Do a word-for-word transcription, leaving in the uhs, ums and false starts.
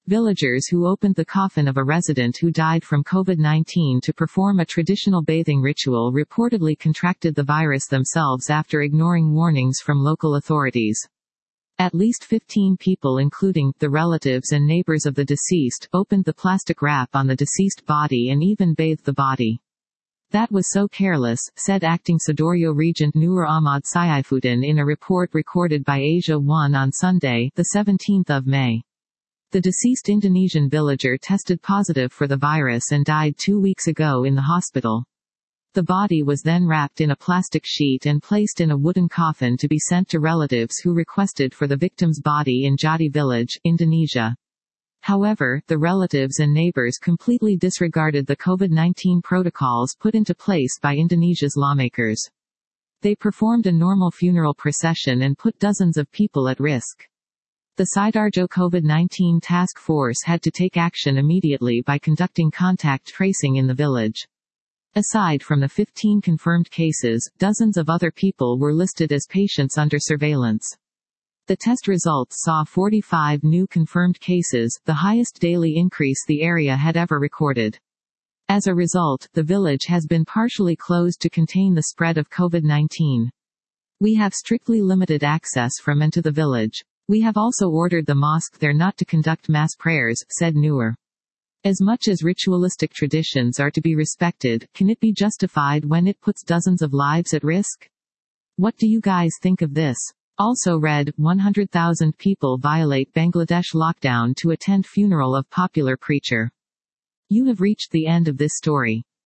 Villagers who opened the coffin of a resident who died from COVID nineteen to perform a traditional bathing ritual reportedly contracted the virus themselves after ignoring warnings from local authorities. At least fifteen people, including the relatives and neighbors of the deceased, opened the plastic wrap on the deceased body and even bathed the body. That was so careless, said acting Sidoarjo Regent Nur Ahmad Saifuddin in a report recorded by Asia one on Sunday, the seventeenth of May. The deceased Indonesian villager tested positive for the virus and died two weeks ago in the hospital. The body was then wrapped in a plastic sheet and placed in a wooden coffin to be sent to relatives who requested for the victim's body in Jati village, Indonesia. However, the relatives and neighbors completely disregarded the COVID nineteen protocols put into place by Indonesia's lawmakers. They performed a normal funeral procession and put dozens of people at risk. The Sidoarjo COVID nineteen task force had to take action immediately by conducting contact tracing in the village. Aside from the fifteen confirmed cases, dozens of other people were listed as patients under surveillance. The test results saw forty-five new confirmed cases, the highest daily increase the area had ever recorded. As a result, the village has been partially closed to contain the spread of COVID nineteen. We have strictly limited access from and to the village. We have also ordered the mosque there not to conduct mass prayers, said Nur. As much as ritualistic traditions are to be respected, can it be justified when it puts dozens of lives at risk? What do you guys think of this? Also read, one hundred thousand people violate Bangladesh lockdown to attend funeral of popular preacher. You have reached the end of this story.